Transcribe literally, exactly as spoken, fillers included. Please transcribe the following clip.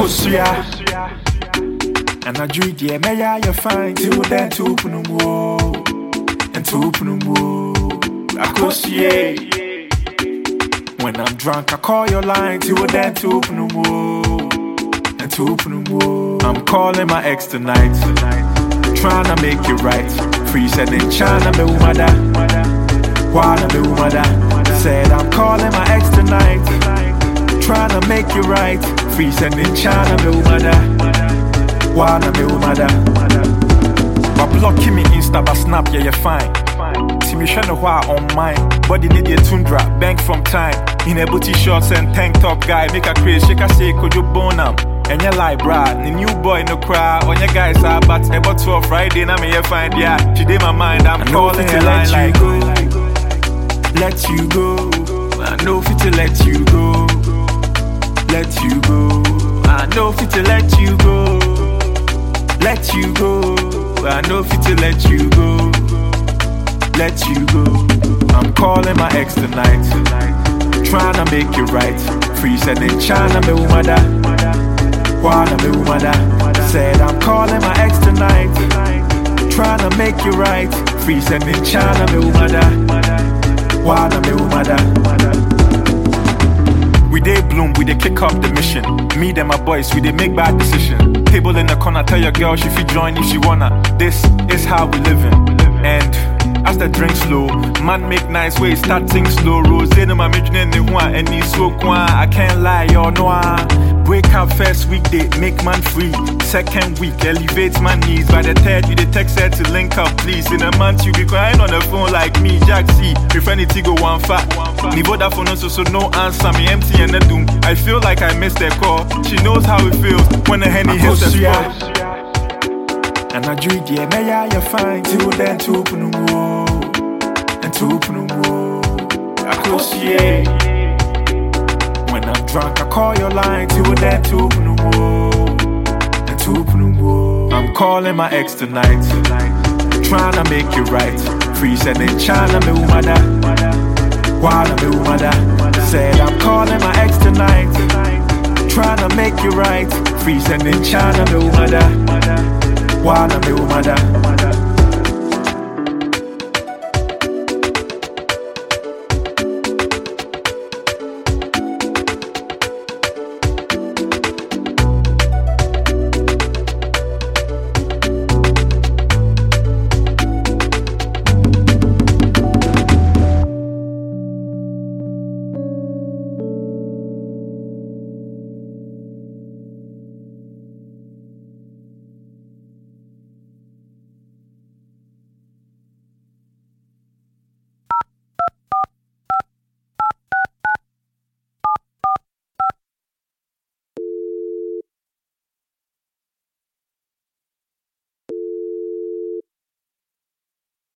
Akosia. And I drink the Maya, you're fine. Till then, two Punumo. And two Punumo. Akosia. When I'm drunk, I call your line. Till then, two Punumo. And two Punumo. I'm calling my ex tonight. Tryna make it right. Free said in China, me umada. Wanna be umada. Said I'm calling my ex tonight. Tryna make it right. Free said in China, me umada. Wanna be umada. But blocking me Insta, but snap, yeah, you're fine. See me shine a while on mine. Body need a tundra, bank from time. In a booty shorts and tank top guy. Make a craze, shake a say, could you bone up? And you like, brad, the new boy no cry. On your guys are but about twelve Friday, now me here find yeah. She did my mind, I'm calling to let you like, go. Let you go. I know fit to let you go. Let you go. I know fit to let you go. Let you go. I know fit to let you go. Let you go. I'm calling my ex tonight. Tryna make it right. Free said in China, me umada. Wanna be umada. Said I'm calling my ex tonight. Tryna make it right. Free said in China, me umada. Wanna be umada. We dey bloom, we dey kick up the mission. Me and my boys, we dey make bad decisions. Table in the corner, tell your girl she fit join if she wanna. This is how we living. And as the drink slow, man make nice ways, start sing slow. Rose no my mention in the one and he's so quiet. I can't lie, y'all know I break up first weekday, make man free. Second week, elevates my knees. By the third, you the text her to link up, please. In a month, you be crying on the phone like me, Jack C. Prefer to go one fat. Nivo that phone so so no answer, me empty and a doom. I feel like I missed their call. She knows how it feels when the henny hits the spot. And I drink the Maya, you're fine. Till then, two Punumo. And two Punumo. Akosia. When I'm drunk, I call your line. Till then, two Punumo. And two Punumo. I'm calling my ex tonight. Tryna make it right. Free said in China, me umada. Wanna be umada. Said I'm calling my ex tonight. Tryna make it right. Free said in China, me umada. Wanna be umada.